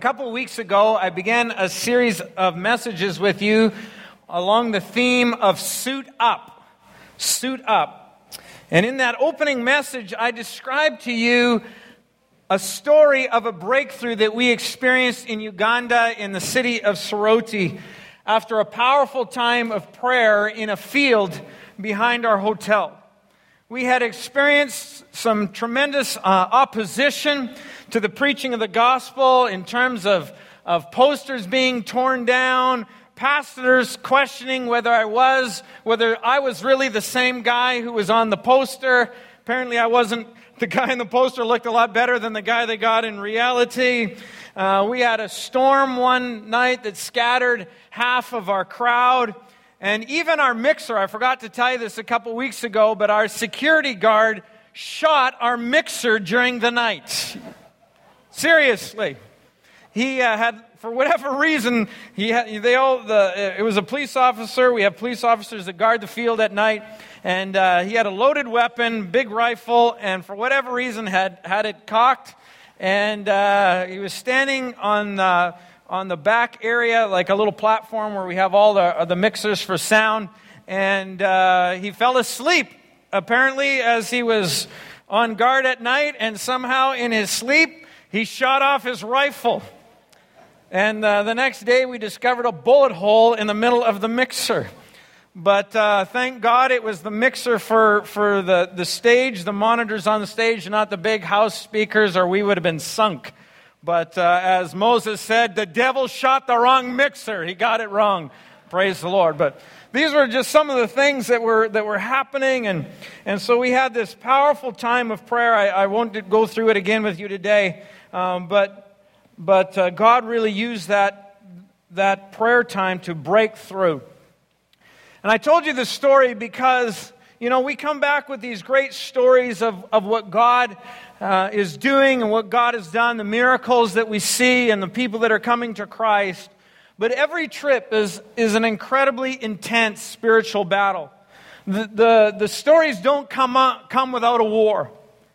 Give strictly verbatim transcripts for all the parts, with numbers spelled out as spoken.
couple of weeks ago, I began a series of messages with you along the theme of suit up. Suit up. And in that opening message, I described to you a story of a breakthrough that we experienced in Uganda in the city of Soroti after a powerful time of prayer in a field behind our hotel. We had experienced some tremendous uh, opposition to the preaching of the gospel in terms of, of posters being torn down, pastors questioning whether I was, whether I was really the same guy who was on the poster. Apparently I wasn't. The guy in the poster looked a lot better than the guy they got in reality. Uh, we had a storm one night that scattered half of our crowd. And even our mixer, I forgot to tell you this a couple weeks ago, but our security guard shot our mixer during the night. Seriously. He uh, had, for whatever reason, he had, they all, the, it was a police officer. We have police officers that guard the field at night. And uh, he had a loaded weapon, big rifle, and for whatever reason had, had it cocked. And uh, he was standing on the... on the back area, like a little platform where we have all the, the mixers for sound. And uh, he fell asleep, apparently, as he was on guard at night. And somehow in his sleep, he shot off his rifle. And uh, the next day, we discovered a bullet hole in the middle of the mixer. But uh, thank God it was the mixer for, for the, the stage, the monitors on the stage, not the big house speakers, or we would have been sunk. But uh, as Moses said, the devil shot the wrong mixer. He got it wrong. Praise the Lord. But these were just some of the things that were that were happening. And, and so we had this powerful time of prayer. I, I won't go through it again with you today. Um, but but uh, God really used that, that prayer time to break through. And I told you this story because, you know, we come back with these great stories of, of what God Uh, is doing and what God has done, the miracles that we see and the people that are coming to Christ. But every trip is, is an incredibly intense spiritual battle. The, the, the stories don't come, up, come without a war.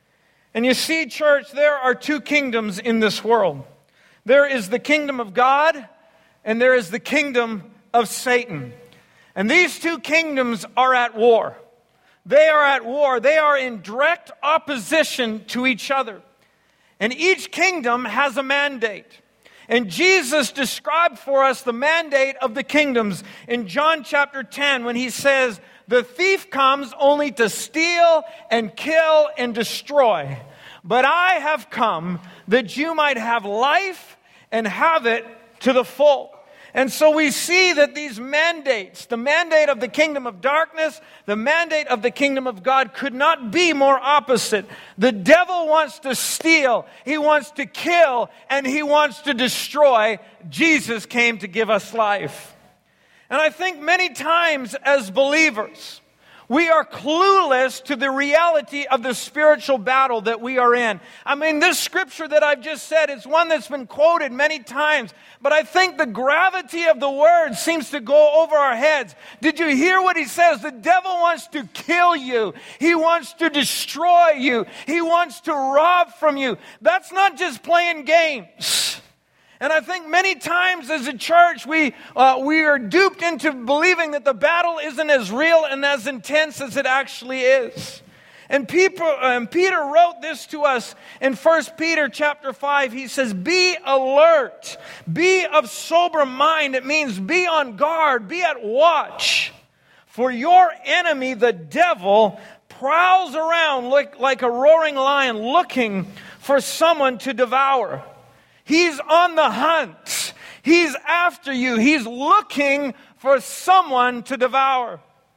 And you see, church, there are two kingdoms in this world. There is the kingdom of God and there is the kingdom of Satan. And these two kingdoms are at war. They are at war. They are in direct opposition to each other. And each kingdom has a mandate. And Jesus described for us the mandate of the kingdoms in John chapter ten when he says, "The thief comes only to steal and kill and destroy. But I have come that you might have life and have it to the full." And so we see that these mandates, the mandate of the kingdom of darkness, the mandate of the kingdom of God could not be more opposite. The devil wants to steal, he wants to kill, and he wants to destroy. Jesus came to give us life. And I think many times as believers, we are clueless to the reality of the spiritual battle that we are in. I mean, this scripture that I've just said is one that's been quoted many times, but I think the gravity of the word seems to go over our heads. Did you hear what he says? The devil wants to kill you. He wants to destroy you. He wants to rob from you. That's not just playing games. And I think many times as a church, we uh, we are duped into believing that the battle isn't as real and as intense as it actually is. And Peter, um, Peter wrote this to us in First Peter chapter five. He says, "Be alert, be of sober mind." It means be on guard, be at watch. "For your enemy, the devil, prowls around like, like a roaring lion looking for someone to devour." He's on the hunt. He's after you. He's looking for someone to devour.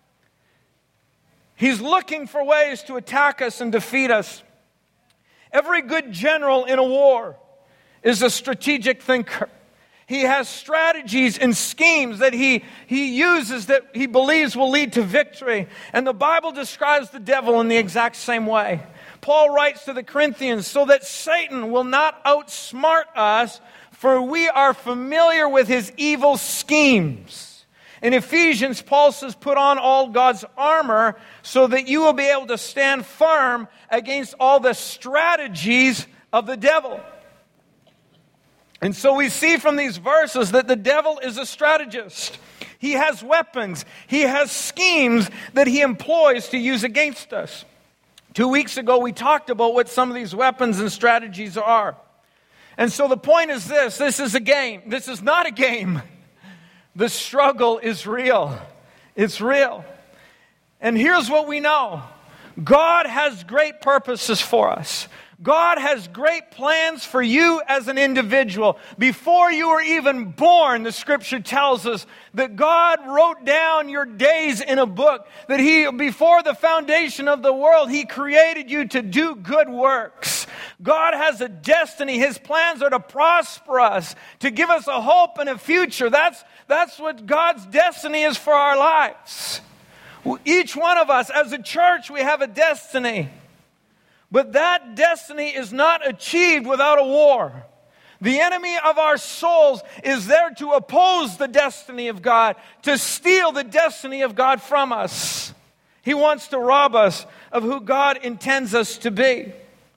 He's looking for ways to attack us and defeat us. Every good general in a war is a strategic thinker. He has strategies and schemes that he, he uses that he believes will lead to victory. And the Bible describes the devil in the exact same way. Paul writes to the Corinthians, "So that Satan will not outsmart us, for we are familiar with his evil schemes." In Ephesians, Paul says, "Put on all God's armor so that you will be able to stand firm against all the strategies of the devil." And so we see from these verses that the devil is a strategist. He has weapons. He has schemes that he employs to use against us. Two weeks ago, we talked about what some of these weapons and strategies are. And so the point is this. This is a game. This is not a game. The struggle is real. It's real. And here's what we know. God has great purposes for us. God has great plans for you as an individual. Before you were even born, the Scripture tells us that God wrote down your days in a book. That He, before the foundation of the world, He created you to do good works. God has a destiny. His plans are to prosper us, to give us a hope and a future. That's, that's what God's destiny is for our lives. Each one of us, as a church, we have a destiny. But that destiny is not achieved without a war. The enemy of our souls is there to oppose the destiny of God, to steal the destiny of God from us. He wants to rob us of who God intends us to be.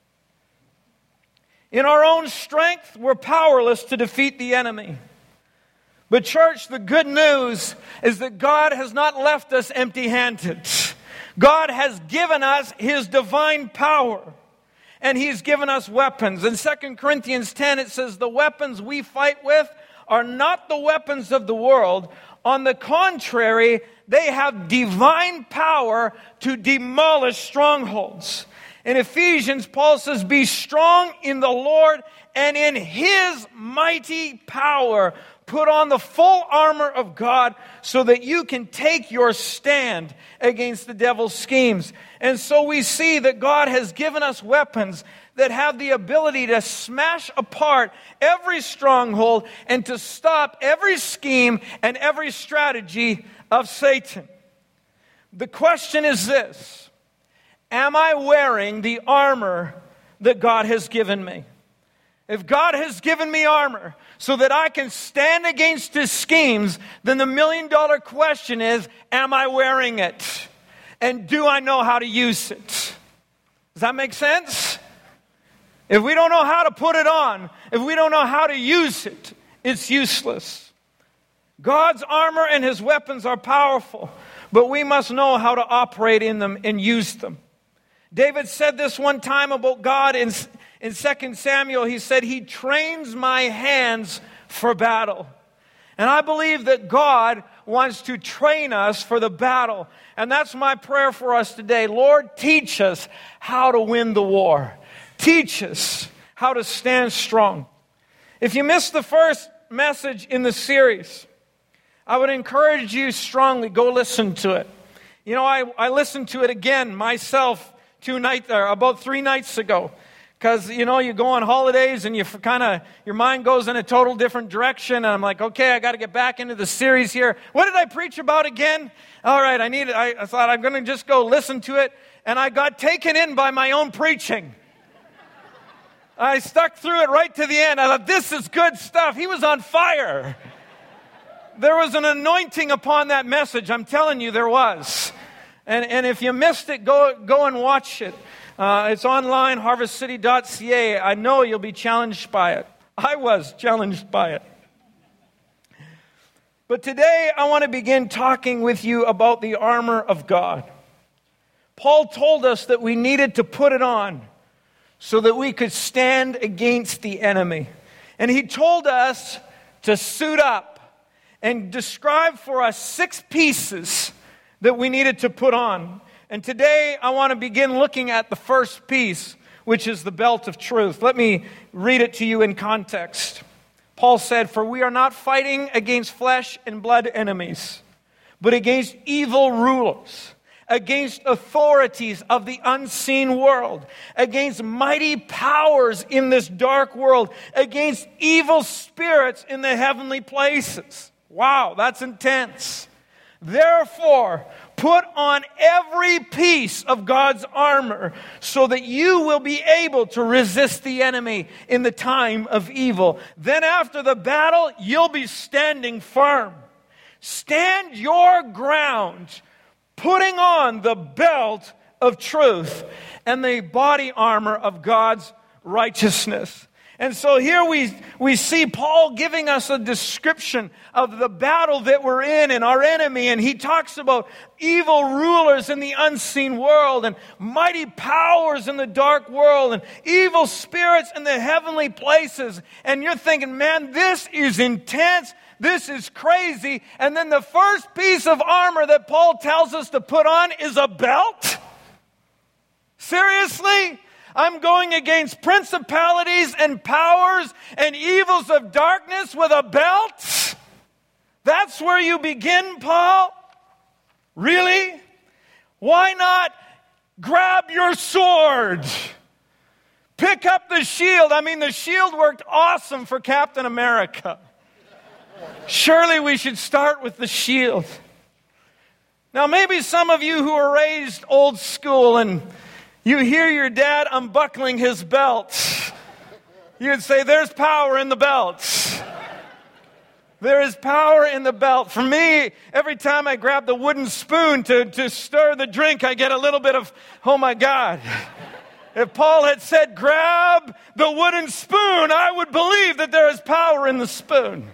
In our own strength, we're powerless to defeat the enemy. But church, the good news is that God has not left us empty-handed. God has given us His divine power, and He's given us weapons. In Second Corinthians ten, it says, the weapons we fight with are not the weapons of the world. On the contrary, they have divine power to demolish strongholds. In Ephesians, Paul says, be strong in the Lord and in His mighty power. Put on the full armor of God so that you can take your stand against the devil's schemes. And so we see that God has given us weapons that have the ability to smash apart every stronghold and to stop every scheme and every strategy of Satan. The question is this: am I wearing the armor that God has given me? If God has given me armor so that I can stand against His schemes, then the million dollar question is, am I wearing it? And do I know how to use it? Does that make sense? If we don't know how to put it on, if we don't know how to use it, it's useless. God's armor and His weapons are powerful, but we must know how to operate in them and use them. David said this one time about God in, in Second Samuel. He said, He trains my hands for battle. And I believe that God wants to train us for the battle. And that's my prayer for us today. Lord, teach us how to win the war. Teach us how to stand strong. If you missed the first message in the series, I would encourage you strongly, go listen to it. You know, I, I listened to it again myself two nights, or about three nights ago. Because, you know, you go on holidays and you kind of, your mind goes in a total different direction. And I'm like, okay, I got to get back into the series here. What did I preach about again? All right, I need it. I, I thought I'm going to just go listen to it. And I got taken in by my own preaching. I stuck through it right to the end. I thought, this is good stuff. He was on fire. There was an anointing upon that message. I'm telling you, there was. And, and if you missed it, go, go and watch it. Uh, it's online, harvest city dot c a. I know you'll be challenged by it. I was challenged by it. But today, I want to begin talking with you about the armor of God. Paul told us that we needed to put it on so that we could stand against the enemy. And he told us to suit up and describe for us six pieces that we needed to put on. And today, I want to begin looking at the first piece, which is the belt of truth. Let me read it to you in context. Paul said, "For we are not fighting against flesh and blood enemies, but against evil rulers, against authorities of the unseen world, against mighty powers in this dark world, against evil spirits in the heavenly places." Wow, that's intense. "Therefore, put on every piece of God's armor so that you will be able to resist the enemy in the time of evil. Then after the battle, you'll be standing firm. Stand your ground, putting on the belt of truth and the body armor of God's righteousness." And so here we, we see Paul giving us a description of the battle that we're in and our enemy. And he talks about evil rulers in the unseen world and mighty powers in the dark world and evil spirits in the heavenly places. And you're thinking, man, this is intense. This is crazy. And then the first piece of armor that Paul tells us to put on is a belt? Seriously? I'm going against principalities and powers and evils of darkness with a belt? That's where you begin, Paul? Really? Why not grab your sword? Pick up the shield. I mean, the shield worked awesome for Captain America. Surely we should start with the shield. Now, maybe some of you who are raised old school and you hear your dad unbuckling his belt, you'd say, there's power in the belt. There is power in the belt. For me, every time I grab the wooden spoon to, to stir the drink, I get a little bit of, oh my God. If Paul had said, grab the wooden spoon, I would believe that there is power in the spoon.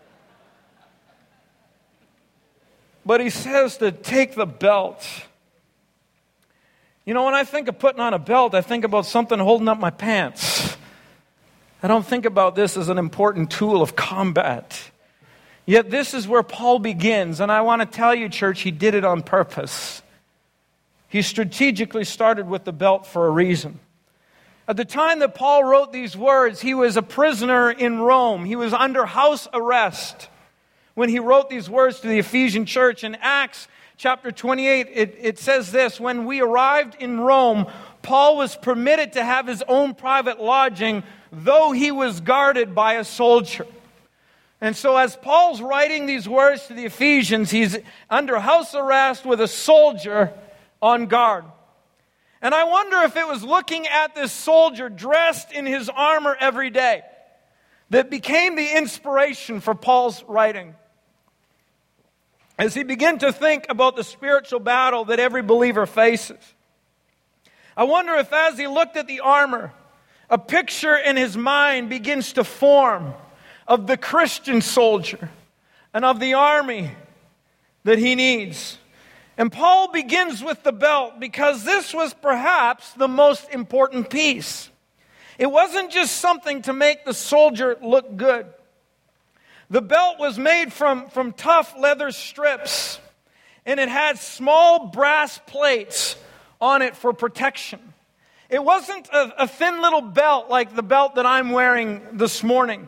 But he says to take the belt. You know, when I think of putting on a belt, I think about something holding up my pants. I don't think about this as an important tool of combat. Yet this is where Paul begins, and I want to tell you, church, he did it on purpose. He strategically started with the belt for a reason. At the time that Paul wrote these words, he was a prisoner in Rome. He was under house arrest when he wrote these words to the Ephesian church. In Acts chapter twenty-eight, it, it says this: when we arrived in Rome, Paul was permitted to have his own private lodging, though he was guarded by a soldier. And so as Paul's writing these words to the Ephesians, he's under house arrest with a soldier on guard. And I wonder if it was looking at this soldier dressed in his armor every day that became the inspiration for Paul's writing. As he began to think about the spiritual battle that every believer faces, I wonder if as he looked at the armor, a picture in his mind begins to form of the Christian soldier and of the army that he needs. And Paul begins with the belt because this was perhaps the most important piece. It wasn't just something to make the soldier look good. The belt was made from, from tough leather strips, and it had small brass plates on it for protection. It wasn't a, a thin little belt like the belt that I'm wearing this morning.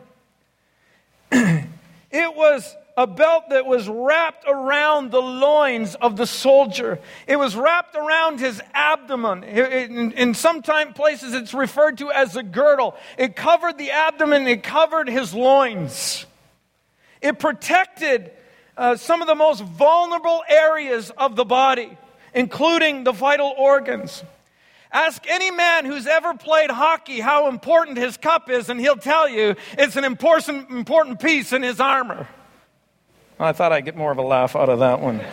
It was a belt that was wrapped around the loins of the soldier. It was wrapped around his abdomen. It, it, in, in some time places it's referred to as a girdle. It covered the abdomen. It covered his loins. It protected uh, some of the most vulnerable areas of the body, including the vital organs. Ask any man who's ever played hockey how important his cup is, and he'll tell you it's an important, important piece in his armor. I thought I'd get more of a laugh out of that one.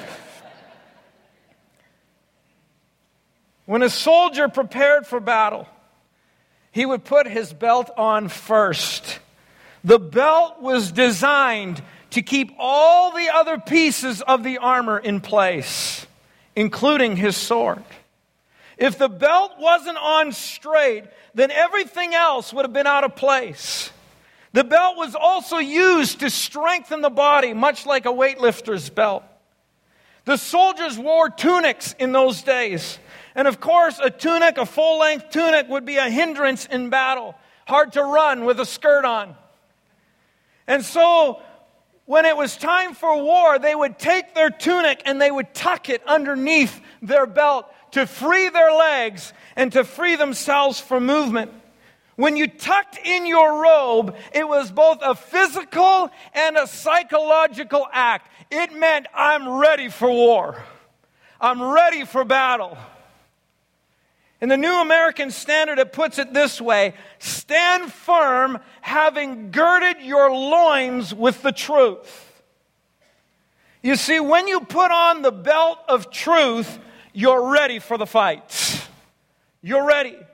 When a soldier prepared for battle, he would put his belt on first. The belt was designed to keep all the other pieces of the armor in place, including his sword. If the belt wasn't on straight, then everything else would have been out of place. The belt was also used to strengthen the body, much like a weightlifter's belt. The soldiers wore tunics in those days. And of course, a tunic, a full-length tunic, would be a hindrance in battle. Hard to run with a skirt on. And so, when it was time for war, they would take their tunic and they would tuck it underneath their belt to free their legs and to free themselves from movement. When you tucked in your robe, it was both a physical and a psychological act. It meant, I'm ready for war. I'm ready for battle. In the New American Standard, it puts it this way: stand firm, having girded your loins with the truth. You see, when you put on the belt of truth, you're ready for the fight. You're ready.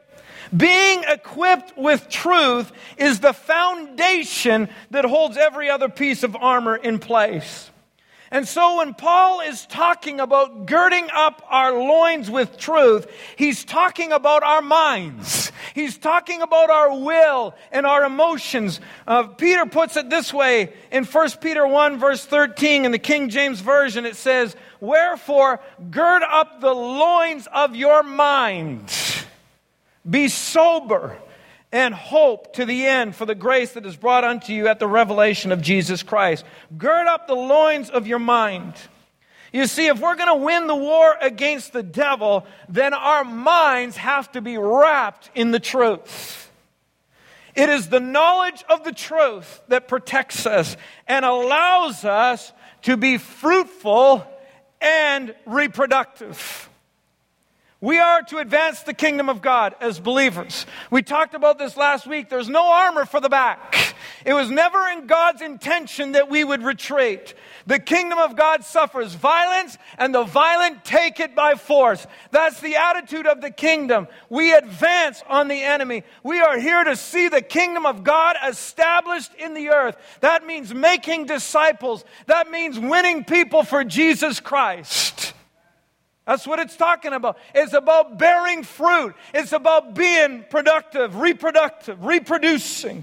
Being equipped with truth is the foundation that holds every other piece of armor in place. And so when Paul is talking about girding up our loins with truth, he's talking about our minds. He's talking about our will and our emotions. Uh, Peter puts it this way in First Peter one verse thirteen in the King James Version. It says, "Wherefore gird up the loins of your mind. Be sober and hope to the end for the grace that is brought unto you at the revelation of Jesus Christ." Gird up the loins of your mind. You see, if we're going to win the war against the devil, then our minds have to be wrapped in the truth. It is the knowledge of the truth that protects us and allows us to be fruitful and reproductive. We are to advance the kingdom of God as believers. We talked about this last week. There's no armor for the back. It was never in God's intention that we would retreat. The kingdom of God suffers violence, and the violent take it by force. That's the attitude of the kingdom. We advance on the enemy. We are here to see the kingdom of God established in the earth. That means making disciples. That means winning people for Jesus Christ. That's what it's talking about. It's about bearing fruit. It's about being productive, reproductive, reproducing.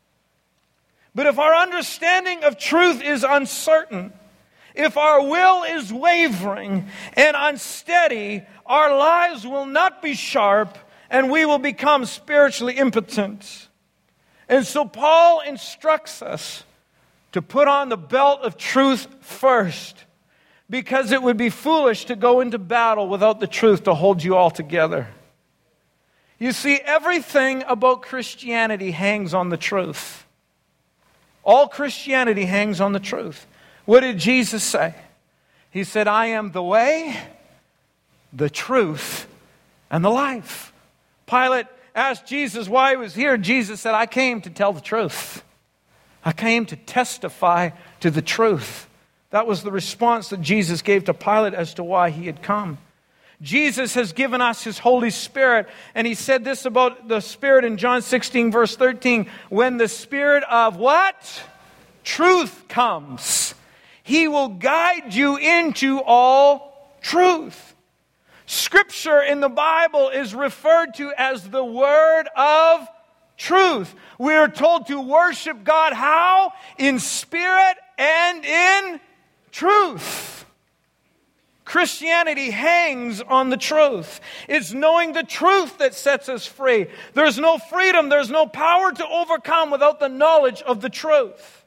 But if our understanding of truth is uncertain, if our will is wavering and unsteady, our lives will not be sharp and we will become spiritually impotent. And so Paul instructs us to put on the belt of truth first, because it would be foolish to go into battle without the truth to hold you all together. You see, everything about Christianity hangs on the truth. All Christianity hangs on the truth. What did Jesus say? He said, "I am the way, the truth, and the life." Pilate asked Jesus why he was here. Jesus said, "I came to tell the truth. I came to testify to the truth." That was the response that Jesus gave to Pilate as to why he had come. Jesus has given us His Holy Spirit, and He said this about the Spirit in John sixteen verse thirteen. When the Spirit of what? Truth comes, He will guide you into all truth. Scripture in the Bible is referred to as the Word of truth. We are told to worship God how? In spirit and in truth. Christianity hangs on the truth. It's knowing the truth that sets us free. There's no freedom, there's no power to overcome without the knowledge of the truth.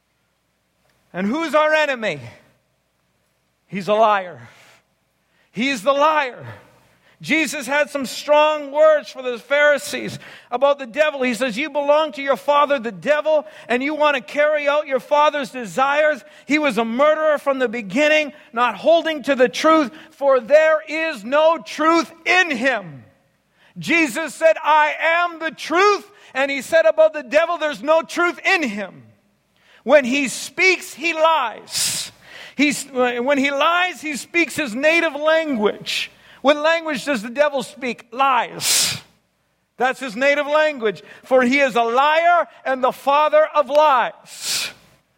And who's our enemy? He's a liar. He's the liar. Jesus had some strong words for the Pharisees about the devil. He says, "You belong to your father, the devil, and you want to carry out your father's desires. He was a murderer from the beginning, not holding to the truth, for there is no truth in him." Jesus said, "I am the truth," and He said about the devil, there's no truth in him. When he speaks, he lies. He's, when he lies, he speaks his native language. What language does the devil speak? Lies. That's his native language. For he is a liar and the father of lies.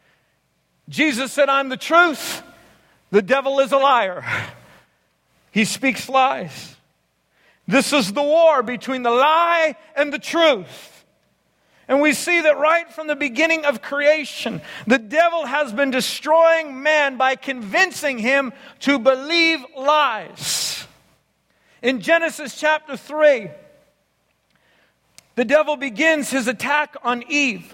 Jesus said, "I'm the truth." The devil is a liar. He speaks lies. This is the war between the lie and the truth. And we see that right from the beginning of creation, the devil has been destroying man by convincing him to believe lies. In Genesis chapter three, the devil begins his attack on Eve.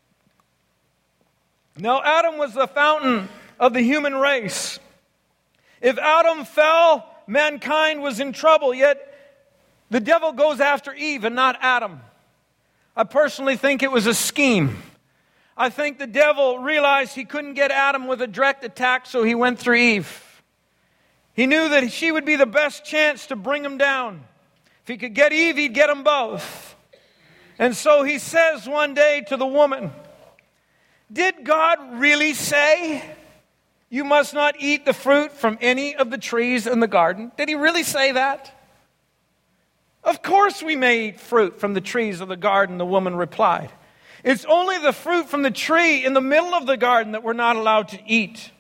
Now, Adam was the fountain of the human race. If Adam fell, mankind was in trouble, yet the devil goes after Eve and not Adam. I personally think it was a scheme. I think the devil realized he couldn't get Adam with a direct attack, so he went through Eve. He knew that she would be the best chance to bring him down. If he could get Eve, he'd get them both. And so he says one day to the woman, "Did God really say you must not eat the fruit from any of the trees in the garden?" Did He really say that? Of course we may eat fruit from the trees of the garden, the woman replied. It's only the fruit from the tree in the middle of the garden that we're not allowed to eat.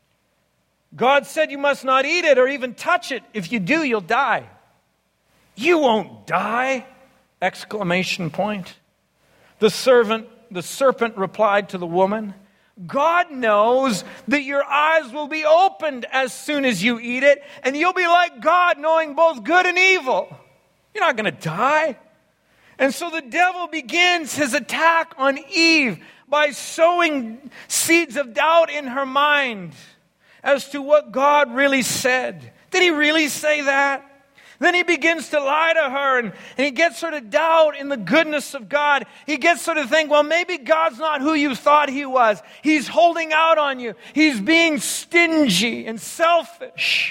God said you must not eat it or even touch it. If you do, you'll die. You won't die! Exclamation point. The servant, the serpent replied to the woman, God knows that your eyes will be opened as soon as you eat it, and you'll be like God, knowing both good and evil. You're not going to die. And so the devil begins his attack on Eve by sowing seeds of doubt in her mind as to what God really said. Did he really say that? Then he begins to lie to her, and, and he gets her to doubt in the goodness of God. He gets her to think, well, maybe God's not who you thought he was. He's holding out on you. He's being stingy and selfish.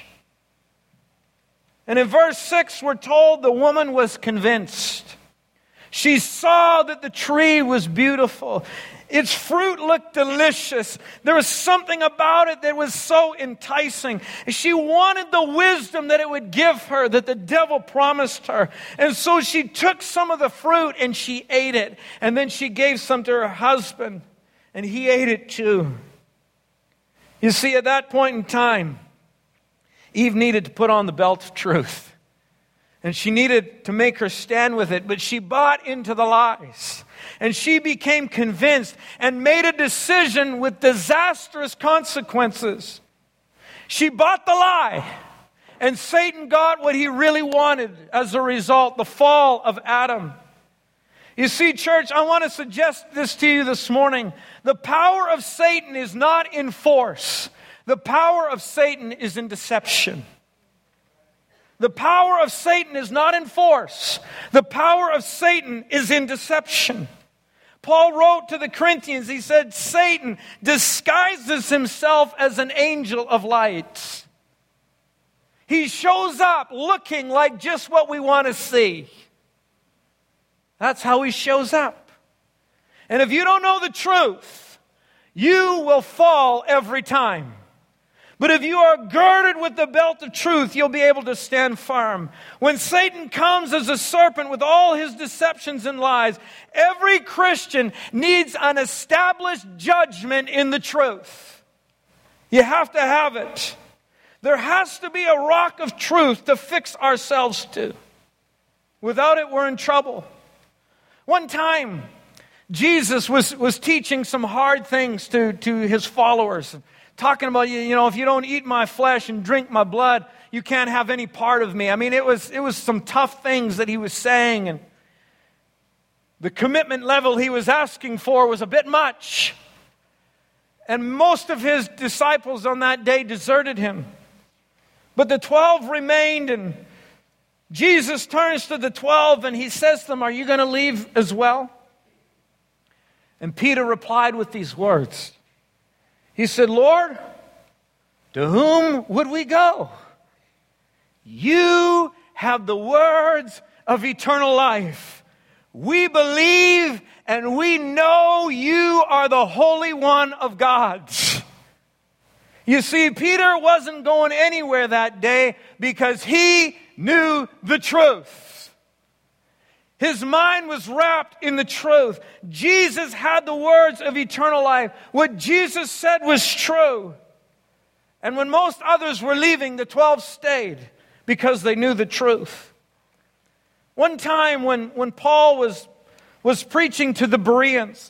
And in verse six, we're told the woman was convinced. She saw that the tree was beautiful. Its fruit looked delicious. There was something about it that was so enticing. She wanted the wisdom that it would give her, that the devil promised her. And so she took some of the fruit and she ate it. And then she gave some to her husband, and he ate it too. You see, at that point in time, Eve needed to put on the belt of truth. And she needed to make her stand with it, but she bought into the lies. And she became convinced and made a decision with disastrous consequences. She bought the lie, and Satan got what he really wanted as a result, the fall of Adam. You see, church, I want to suggest this to you this morning. The power of Satan is not in force. The power of Satan is in deception. The power of Satan is not in force. The power of Satan is in deception. Paul wrote to the Corinthians, he said, Satan disguises himself as an angel of light. He shows up looking like just what we want to see. That's how he shows up. And if you don't know the truth, you will fall every time. But if you are girded with the belt of truth, you'll be able to stand firm. When Satan comes as a serpent with all his deceptions and lies, every Christian needs an established judgment in the truth. You have to have it. There has to be a rock of truth to fix ourselves to. Without it, we're in trouble. One time, Jesus was, was teaching some hard things to, to his followers. Talking about, you know, if you don't eat my flesh and drink my blood, you can't have any part of me. I mean, it was it was some tough things that he was saying, and the commitment level he was asking for was a bit much. And most of his disciples on that day deserted him. But the twelve remained, and Jesus turns to the twelve and he says to them, are you going to leave as well? And Peter replied with these words. He said, Lord, to whom would we go? You have the words of eternal life. We believe and we know you are the Holy One of God. You see, Peter wasn't going anywhere that day because he knew the truth. His mind was wrapped in the truth. Jesus had the words of eternal life. What Jesus said was true. And when most others were leaving, the twelve stayed because they knew the truth. One time when, when Paul was, was preaching to the Bereans,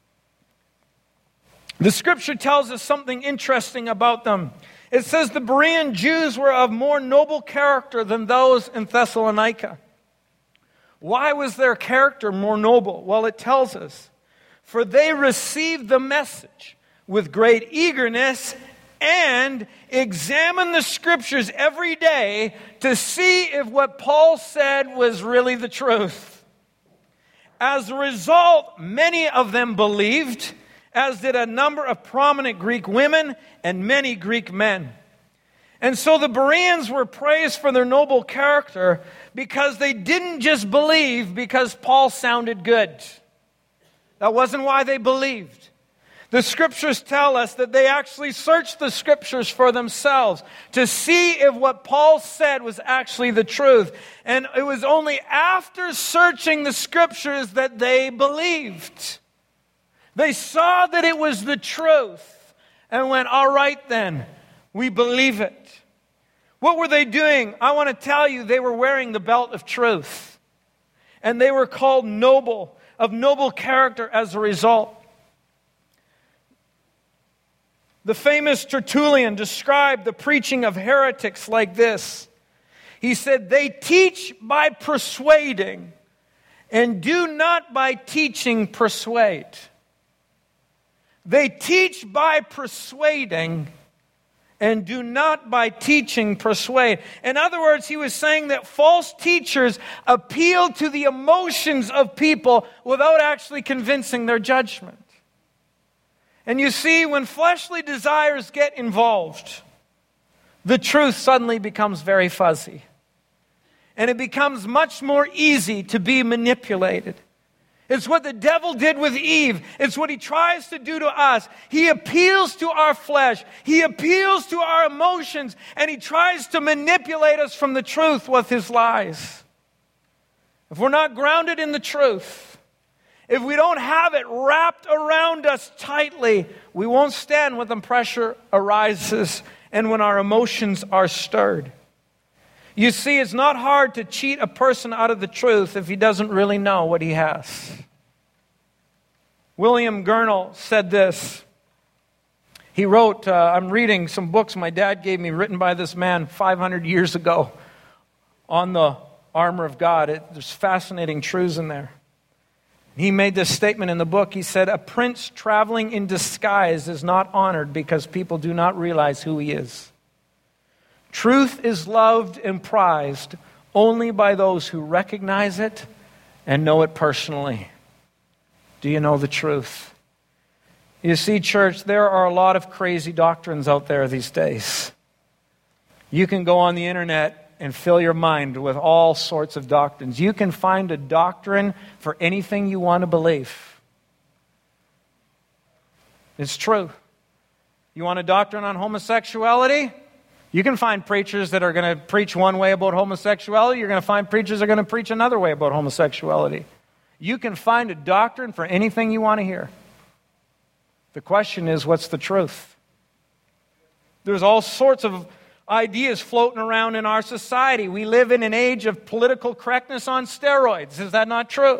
the scripture tells us something interesting about them. It says the Berean Jews were of more noble character than those in Thessalonica. Why was their character more noble? Well, it tells us, for they received the message with great eagerness and examined the scriptures every day to see if what Paul said was really the truth. As a result, many of them believed, as did a number of prominent Greek women and many Greek men. And so the Bereans were praised for their noble character because they didn't just believe because Paul sounded good. That wasn't why they believed. The Scriptures tell us that they actually searched the Scriptures for themselves to see if what Paul said was actually the truth. And it was only after searching the Scriptures that they believed. They saw that it was the truth and went, all right then, we believe it. What were they doing? I want to tell you, they were wearing the belt of truth. And they were called noble, of noble character as a result. The famous Tertullian described the preaching of heretics like this. He said, they teach by persuading, and do not by teaching persuade. They teach by persuading, and do not by teaching persuade. In other words, he was saying that false teachers appeal to the emotions of people without actually convincing their judgment. And you see, when fleshly desires get involved, the truth suddenly becomes very fuzzy. And it becomes much more easy to be manipulated. It's what the devil did with Eve. It's what he tries to do to us. He appeals to our flesh. He appeals to our emotions. And he tries to manipulate us from the truth with his lies. If we're not grounded in the truth, if we don't have it wrapped around us tightly, we won't stand when the pressure arises and when our emotions are stirred. You see, it's not hard to cheat a person out of the truth if he doesn't really know what he has. William Gurnall said this. He wrote, uh, I'm reading some books my dad gave me written by this man five hundred years ago on the armor of God. It, there's fascinating truths in there. He made this statement in the book. He said, a prince traveling in disguise is not honored because people do not realize who he is. Truth is loved and prized only by those who recognize it and know it personally. Do you know the truth? You see, church, there are a lot of crazy doctrines out there these days. You can go on the internet and fill your mind with all sorts of doctrines. You can find a doctrine for anything you want to believe. It's true. You want a doctrine on homosexuality? You can find preachers that are going to preach one way about homosexuality. You're going to find preachers that are going to preach another way about homosexuality. You can find a doctrine for anything you want to hear. The question is, what's the truth? There's all sorts of ideas floating around in our society. We live in an age of political correctness on steroids. Is that not true?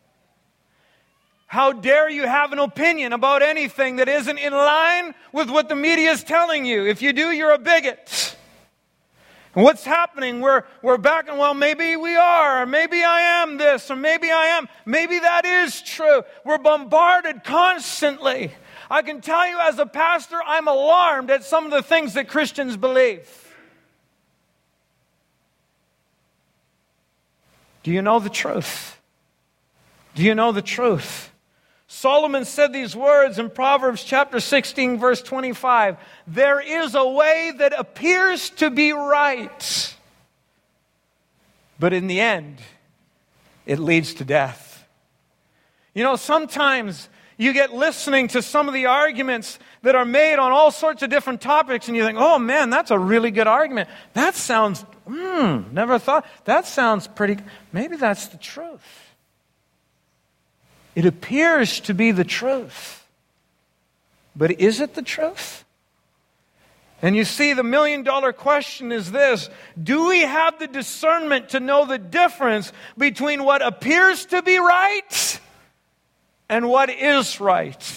How dare you have an opinion about anything that isn't in line with what the media is telling you? If you do, you're a bigot. And what's happening? We're, we're back and, well, maybe we are, or maybe I am this, or maybe I am. Maybe that is true. We're bombarded constantly. I can tell you as a pastor, I'm alarmed at some of the things that Christians believe. Do you know the truth? Do you know the truth? Solomon said these words in Proverbs chapter sixteen, verse twenty-five. There is a way that appears to be right, but in the end, it leads to death. You know, sometimes you get listening to some of the arguments that are made on all sorts of different topics, and you think, oh man, that's a really good argument. That sounds, hmm, never thought, that sounds pretty, maybe that's the truth. It appears to be the truth. But is it the truth? And you see, the million dollar question is this. Do we have the discernment to know the difference between what appears to be right and what is right?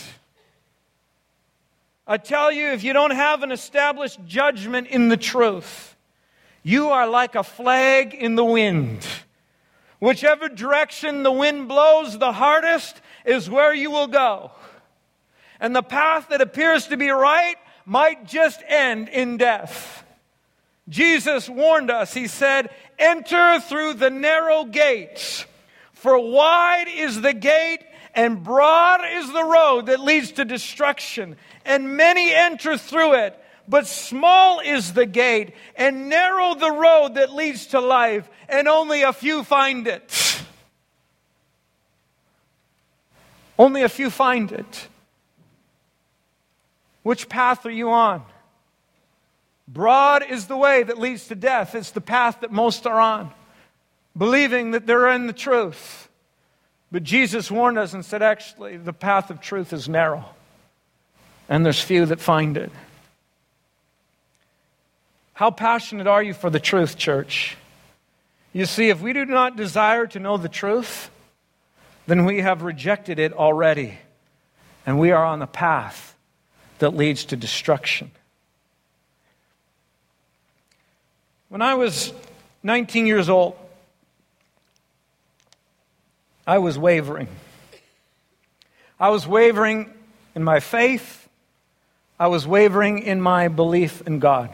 I tell you, if you don't have an established judgment in the truth, you are like a flag in the wind. Whichever direction the wind blows the hardest is where you will go. And the path that appears to be right might just end in death. Jesus warned us. He said, enter through the narrow gates, for wide is the gate and broad is the road that leads to destruction, and many enter through it. But small is the gate, and narrow the road that leads to life, and only a few find it. Only a few find it. Which path are you on? Broad is the way that leads to death. It's the path that most are on, believing that they're in the truth. But Jesus warned us and said, actually, the path of truth is narrow, and there's few that find it. How passionate are you for the truth, church? You see, if we do not desire to know the truth, then we have rejected it already, and we are on the path that leads to destruction. When I was nineteen years old, I was wavering. I was wavering in my faith. I was wavering in my belief in God.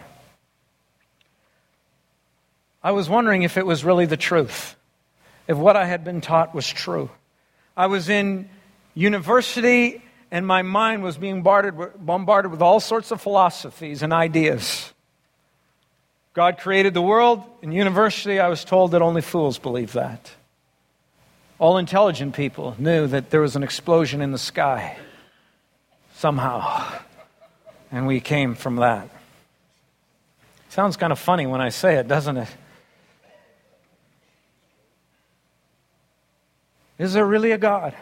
I was wondering if it was really the truth, if what I had been taught was true. I was in university, and my mind was being bombarded, bombarded with all sorts of philosophies and ideas. God created the world. In university, I was told that only fools believe that. All intelligent people knew that there was an explosion in the sky somehow, and we came from that. Sounds kind of funny when I say it, doesn't it? Is there really a God?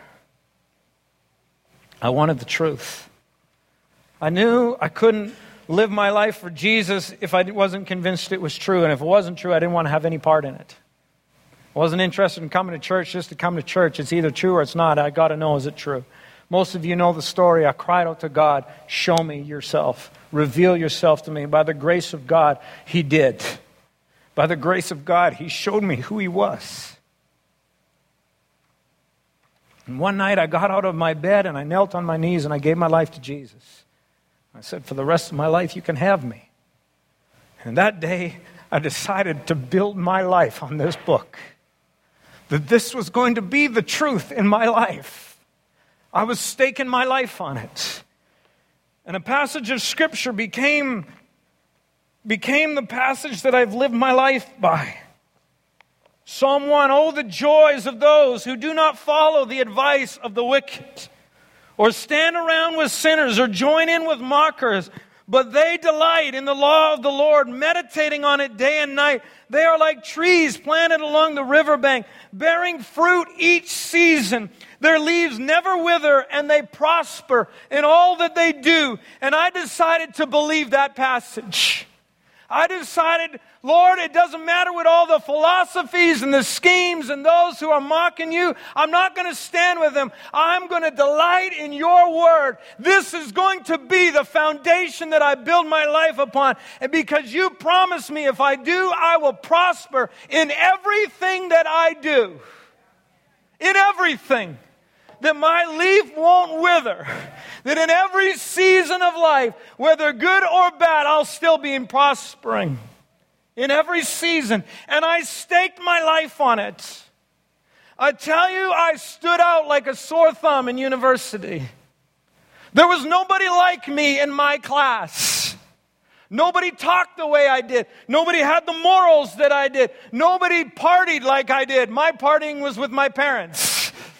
I wanted the truth. I knew I couldn't live my life for Jesus if I wasn't convinced it was true. And if it wasn't true, I didn't want to have any part in it. I wasn't interested in coming to church just to come to church. It's either true or it's not. I got to know, is it true? Most of you know the story. I cried out to God, show me yourself. Reveal yourself to me. By the grace of God, He did. By the grace of God, He showed me who He was. And one night I got out of my bed and I knelt on my knees and I gave my life to Jesus. I said, for the rest of my life, you can have me. And that day, I decided to build my life on this book. That this was going to be the truth in my life. I was staking my life on it. And a passage of Scripture became, became the passage that I've lived my life by. Psalm one, oh, the joys of those who do not follow the advice of the wicked, or stand around with sinners, or join in with mockers, but they delight in the law of the Lord, meditating on it day and night. They are like trees planted along the riverbank, bearing fruit each season. Their leaves never wither, and they prosper in all that they do. And I decided to believe that passage. I decided, Lord, it doesn't matter what all the philosophies and the schemes and those who are mocking you. I'm not going to stand with them. I'm going to delight in your word. This is going to be the foundation that I build my life upon. And because you promised me if I do, I will prosper in everything that I do. In everything. That my leaf won't wither. That in every season of life, whether good or bad, I'll still be in prospering. In every season. And I staked my life on it. I tell you, I stood out like a sore thumb in university. There was nobody like me in my class. Nobody talked the way I did. Nobody had the morals that I did. Nobody partied like I did. My partying was with my parents.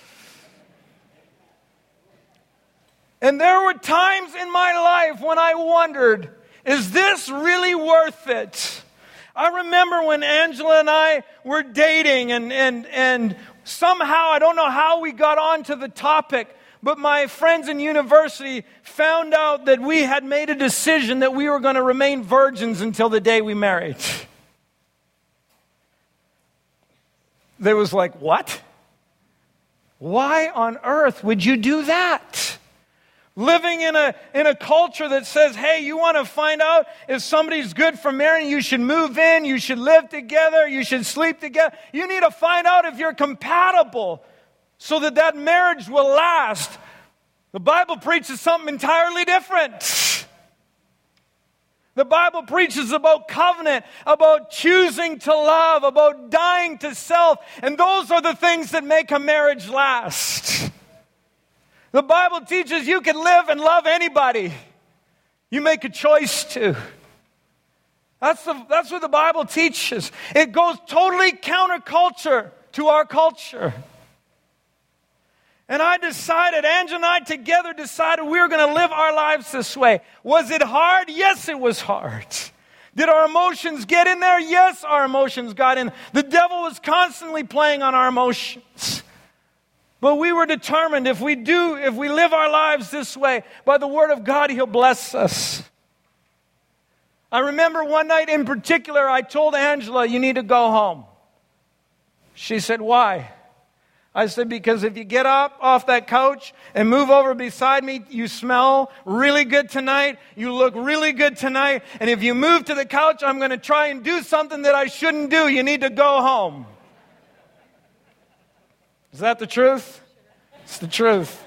And there were times in my life when I wondered, is this really worth it? I remember when Angela and I were dating and, and, and somehow, I don't know how we got onto the topic, but my friends in university found out that we had made a decision that we were going to remain virgins until the day we married. They was like, what? Why on earth would you do that? Living in a in a culture that says, hey, you want to find out if somebody's good for marrying, you should move in, you should live together, you should sleep together. You need to find out if you're compatible so that that marriage will last. The Bible preaches something entirely different. The Bible preaches about covenant, about choosing to love, about dying to self, and those are the things that make a marriage last. The Bible teaches you can live and love anybody. You make a choice to. That's, the, that's what the Bible teaches. It goes totally counterculture to our culture. And I decided, Angela and I together decided we were going to live our lives this way. Was it hard? Yes, it was hard. Did our emotions get in there? Yes, our emotions got in. The devil was constantly playing on our emotions. But we were determined if we do, if we live our lives this way, by the Word of God, He'll bless us. I remember one night in particular, I told Angela, you need to go home. She said, why? I said, because if you get up off that couch and move over beside me, you smell really good tonight. You look really good tonight. And if you move to the couch, I'm going to try and do something that I shouldn't do. You need to go home. Is that the truth? It's the truth.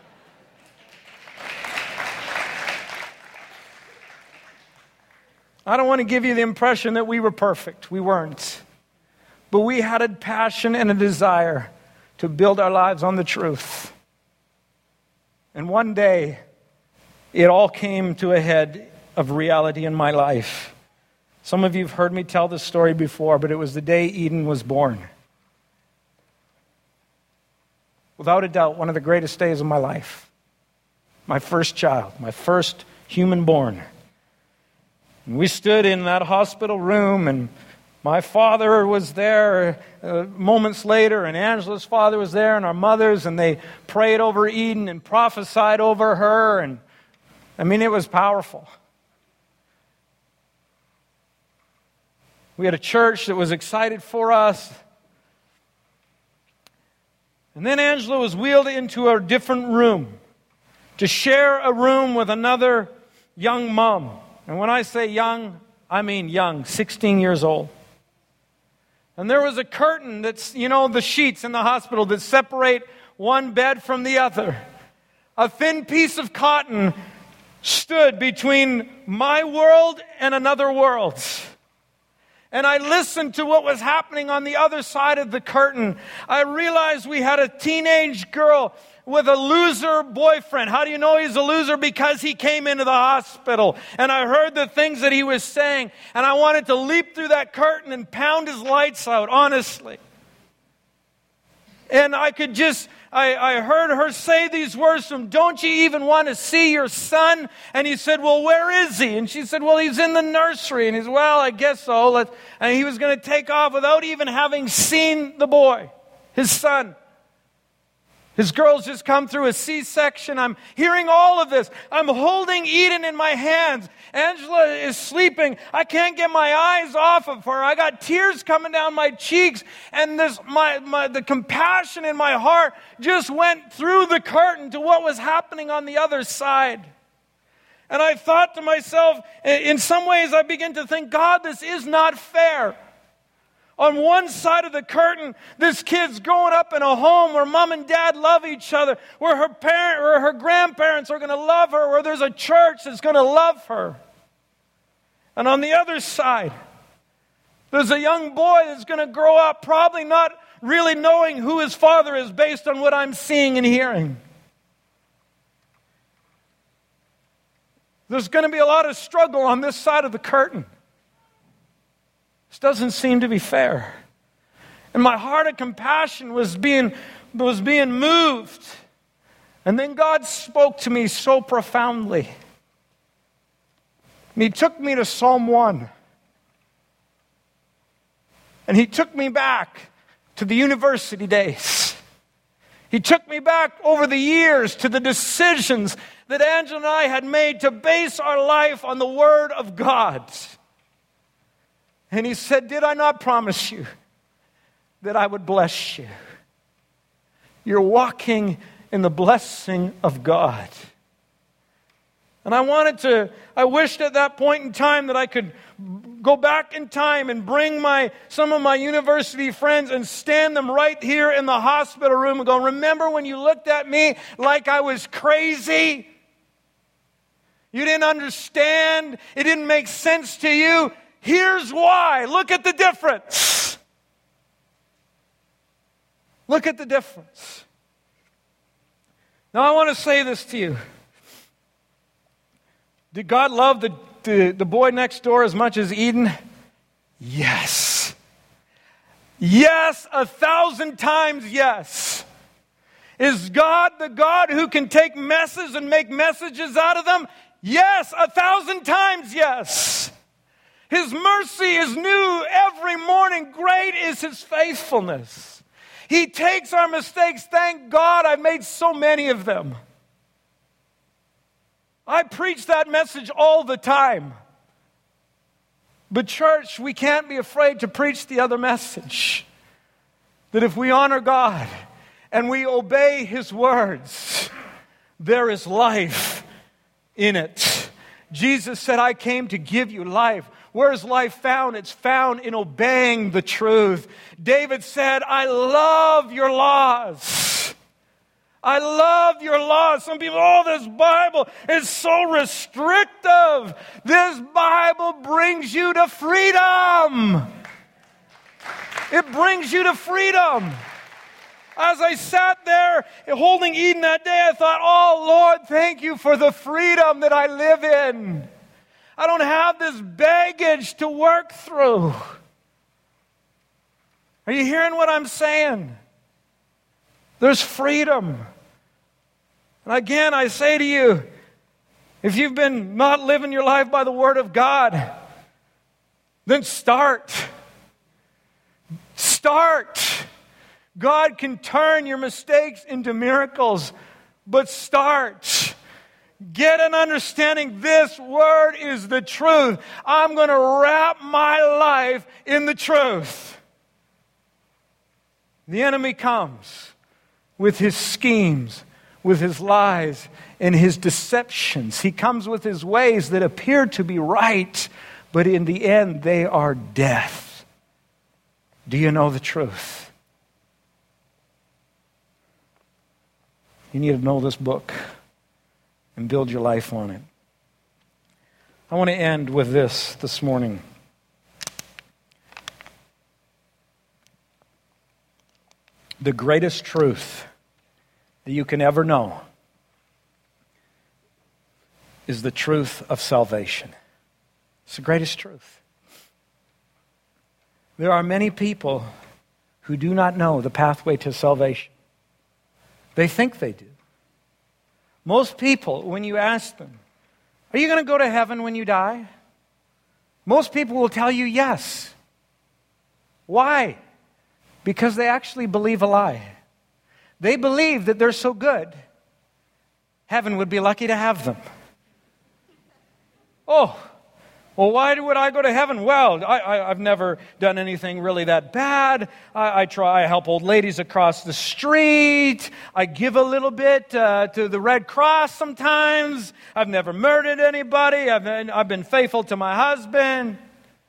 I don't want to give you the impression that we were perfect. We weren't. But we had a passion and a desire to build our lives on the truth. And one day, it all came to a head of reality in my life. Some of you have heard me tell this story before, but it was the day Eden was born. Without a doubt, one of the greatest days of my life. My first child, my first human born. And we stood in that hospital room, and my father was there uh, moments later, and Angela's father was there, and our mothers, and they prayed over Eden and prophesied over her. And I mean, it was powerful. We had a church that was excited for us. And then Angela was wheeled into a different room to share a room with another young mom. And when I say young, I mean young, sixteen years old. And there was a curtain that's, you know, the sheets in the hospital that separate one bed from the other. A thin piece of cotton stood between my world and another world. And I listened to what was happening on the other side of the curtain. I realized we had a teenage girl with a loser boyfriend. How do you know he's a loser? Because he came into the hospital. And I heard the things that he was saying. And I wanted to leap through that curtain and pound his lights out, honestly. And I could just, I, I heard her say these words to him, don't you even want to see your son? And he said, well, where is he? And she said, well, he's in the nursery. And he said, well, I guess so. Let's, and he was going to take off without even having seen the boy, his son. His girl's just come through a C-section. I'm hearing all of this. I'm holding Eden in my hands. Angela is sleeping. I can't get my eyes off of her. I got tears coming down my cheeks. And this, my, my, the compassion in my heart just went through the curtain to what was happening on the other side. And I thought to myself, in some ways I begin to think, God, this is not fair. On one side of the curtain, this kid's growing up in a home where mom and dad love each other, where her parent or her grandparents are going to love her, where there's a church that's going to love her. And on the other side, there's a young boy that's going to grow up probably not really knowing who his father is based on what I'm seeing and hearing. There's going to be a lot of struggle on this side of the curtain. This doesn't seem to be fair. And my heart of compassion was being, was being moved. And then God spoke to me so profoundly. And He took me to Psalm one. And He took me back to the university days. He took me back over the years to the decisions that Angela and I had made to base our life on the Word of God. And He said, did I not promise you that I would bless you? You're walking in the blessing of God. And I wanted to, I wished at that point in time that I could go back in time and bring my some of my university friends and stand them right here in the hospital room and go, remember when you looked at me like I was crazy? You didn't understand. It didn't make sense to you. Here's why. Look at the difference. Look at the difference. Now I want to say this to you. Did God love the, the, the boy next door as much as Eden? Yes. Yes, a thousand times yes. Is God the God who can take messes and make messages out of them? Yes, a thousand times yes. His mercy is new every morning. Great is His faithfulness. He takes our mistakes. Thank God I've made so many of them. I preach that message all the time. But church, we can't be afraid to preach the other message. That if we honor God and we obey His words, there is life in it. Jesus said, I came to give you life. Where is life found? It's found in obeying the truth. David said, I love your laws. I love your laws. Some people, oh, this Bible is so restrictive. This Bible brings you to freedom. It brings you to freedom. As I sat there holding Eden that day, I thought, oh, Lord, thank you for the freedom that I live in. I don't have this baggage to work through. Are you hearing what I'm saying? There's freedom. And again, I say to you, if you've been not living your life by the Word of God, then start. Start. God can turn your mistakes into miracles, but start. Get an understanding. This Word is the truth. I'm going to wrap my life in the truth. The enemy comes with his schemes, with his lies, and his deceptions. He comes with his ways that appear to be right, but in the end they are death. Do you know the truth? You need to know this book and build your life on it. I want to end with this this morning. The greatest truth that you can ever know is the truth of salvation. It's the greatest truth. There are many people who do not know the pathway to salvation. They think they do. Most people, when you ask them, are you going to go to heaven when you die? Most people will tell you yes. Why? Because they actually believe a lie. They believe that they're so good, heaven would be lucky to have them. Oh, well, why would I go to heaven? Well, I, I, I've never done anything really that bad. I, I try, I help old ladies across the street. I give a little bit uh, to the Red Cross sometimes. I've never murdered anybody. I've been, I've been faithful to my husband.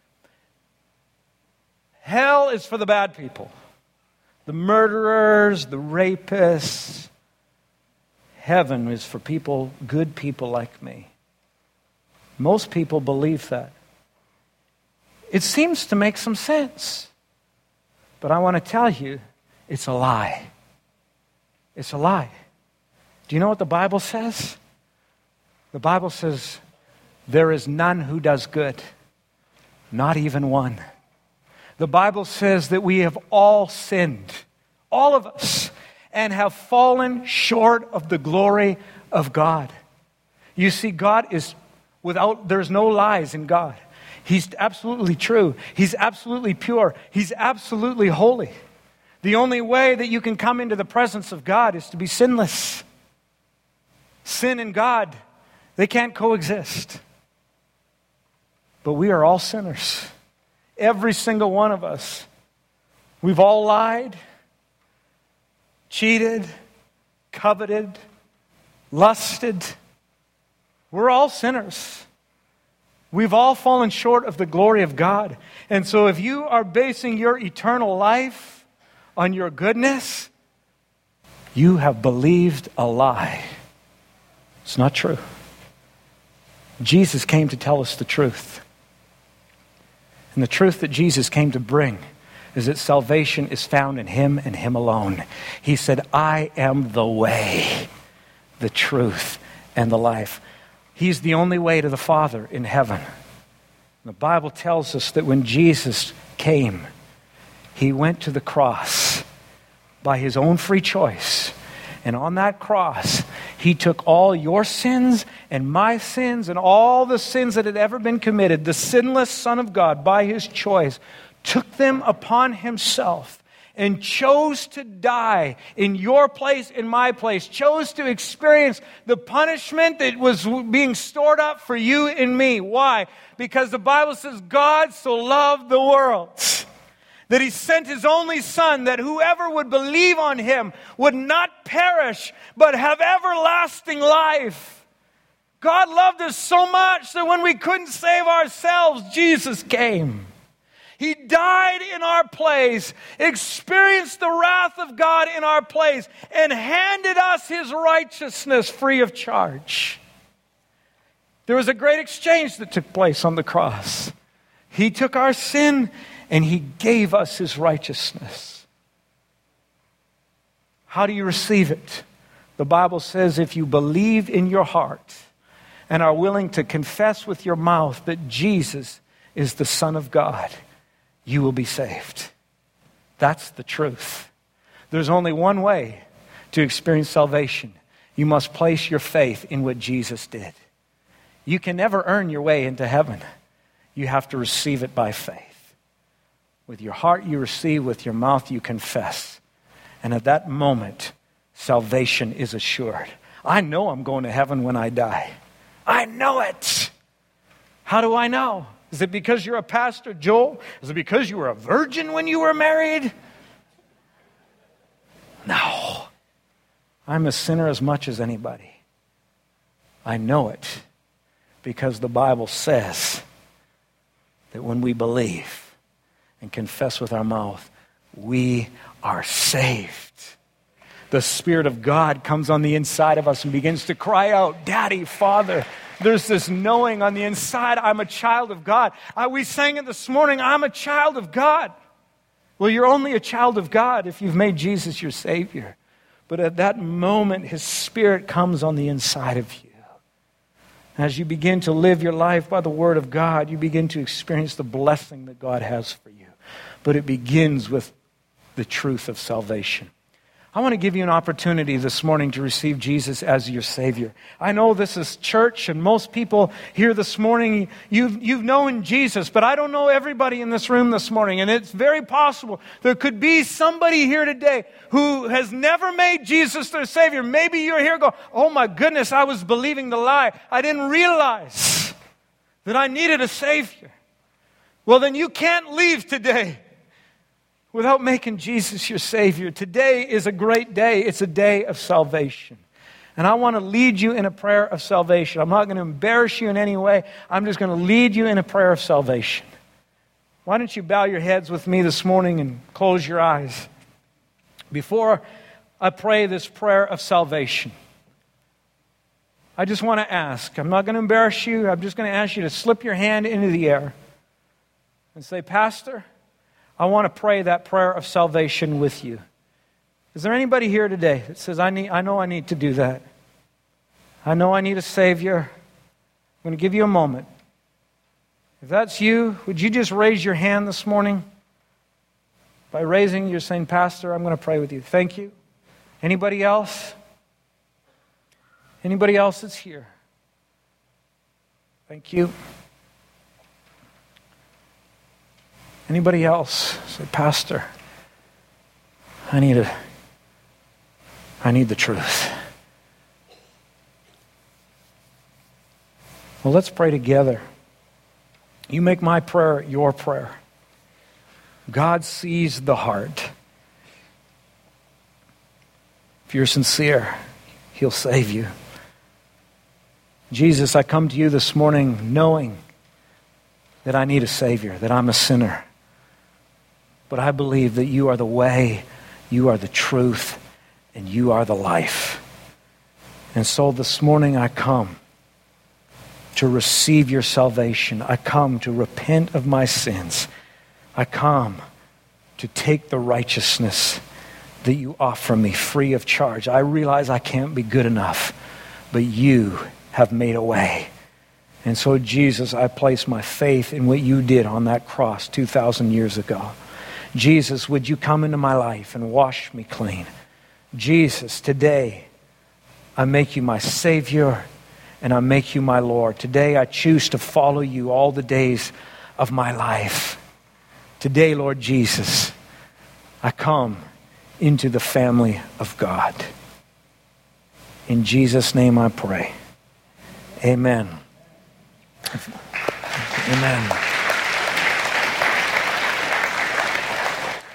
Hell is for the bad people. The murderers, the rapists. Heaven is for people, good people like me. Most people believe that. It seems to make some sense. But I want to tell you, it's a lie. It's a lie. Do you know what the Bible says? The Bible says, there is none who does good, not even one. The Bible says that we have all sinned, all of us, and have fallen short of the glory of God. You see, God is without, there's no lies in God. He's absolutely true. He's absolutely pure. He's absolutely holy. The only way that you can come into the presence of God is to be sinless. Sin and God, they can't coexist. But we are all sinners. Every single one of us. We've all lied, cheated, coveted, lusted. We're all sinners. We've all fallen short of the glory of God. And so if you are basing your eternal life on your goodness, you have believed a lie. It's not true. Jesus came to tell us the truth. And the truth that Jesus came to bring is that salvation is found in Him and Him alone. He said, I am the way, the truth, and the life. He's the only way to the Father in heaven. The Bible tells us that when Jesus came, He went to the cross by His own free choice, And on that cross, he took all your sins and my sins and all the sins that had ever been committed. The sinless Son of God, by his choice, took them upon himself and chose to die in your place, in my place, chose to experience the punishment that was being stored up for you and me. Why? Because the Bible says God so loved the world that he sent his only Son, that whoever would believe on him would not perish, but have everlasting life. God loved us so much that when we couldn't save ourselves, Jesus came. He died in our place, experienced the wrath of God in our place, and handed us his righteousness free of charge. There was a great exchange that took place on the cross. He took our sin and he gave us his righteousness. How do you receive it? The Bible says if you believe in your heart and are willing to confess with your mouth that Jesus is the Son of God, you will be saved. That's the truth. There's only one way to experience salvation. You must place your faith in what Jesus did. You can never earn your way into heaven. You have to receive it by faith. With your heart you receive, with your mouth you confess. And at that moment, salvation is assured. I know I'm going to heaven when I die. I know it. How do I know? Is it because you're a pastor, Joel? Is it because you were a virgin when you were married? No. I'm a sinner as much as anybody. I know it because the Bible says that when we believe and confess with our mouth, we are saved. The Spirit of God comes on the inside of us and begins to cry out, Daddy, Father. There's this knowing on the inside, I'm a child of God. I, we sang it this morning, I'm a child of God. Well, you're only a child of God if you've made Jesus your Savior. But at that moment, his Spirit comes on the inside of you. As you begin to live your life by the Word of God, you begin to experience the blessing that God has for you. But it begins with the truth of salvation. I want to give you an opportunity this morning to receive Jesus as your Savior. I know this is church, and most people here this morning, you've, you've known Jesus, but I don't know everybody in this room this morning. And it's very possible there could be somebody here today who has never made Jesus their Savior. Maybe you're here going, oh my goodness, I was believing the lie. I didn't realize that I needed a Savior. Well, then you can't leave today without making Jesus your Savior. Today is a great day. It's a day of salvation. And I want to lead you in a prayer of salvation. I'm not going to embarrass you in any way. I'm just going to lead you in a prayer of salvation. Why don't you bow your heads with me this morning and close your eyes? Before I pray this prayer of salvation, I just want to ask. I'm not going to embarrass you. I'm just going to ask you to slip your hand into the air and say, Pastor, I want to pray that prayer of salvation with you. Is there anybody here today that says, I need, I know I need to do that? I know I need a Savior. I'm going to give you a moment. If that's you, would you just raise your hand this morning? By raising, you're saying, Pastor, I'm going to pray with you. Thank you. Anybody else? Anybody else that's here? Thank you. Anybody else? Say, Pastor, I need a, I need the truth. Well, let's pray together. You make my prayer your prayer. God sees the heart. If you're sincere, he'll save you. Jesus, I come to you this morning knowing that I need a Savior, that I'm a sinner. But I believe that you are the way, you are the truth, and you are the life. And so this morning I come to receive your salvation. I come to repent of my sins. I come to take the righteousness that you offer me free of charge. I realize I can't be good enough, but you have made a way. And so, Jesus, I place my faith in what you did on that cross two thousand years ago. Jesus, would you come into my life and wash me clean? Jesus, today I make you my Savior and I make you my Lord. Today I choose to follow you all the days of my life. Today, Lord Jesus, I come into the family of God. In Jesus' name I pray. Amen. Amen.